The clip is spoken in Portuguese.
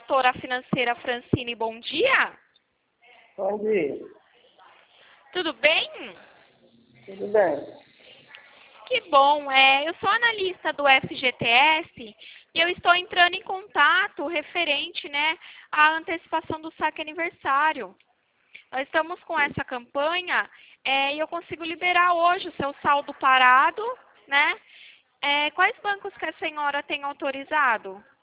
promotora financeira Francine, bom dia. Bom dia. Tudo bem? Tudo bem? Que bom. Eu sou analista do FGTS e eu estou entrando em contato referente, né, à antecipação do saque aniversário. Nós estamos com essa campanha e eu consigo liberar hoje o seu saldo parado, né? Quais bancos que a senhora tem autorizado?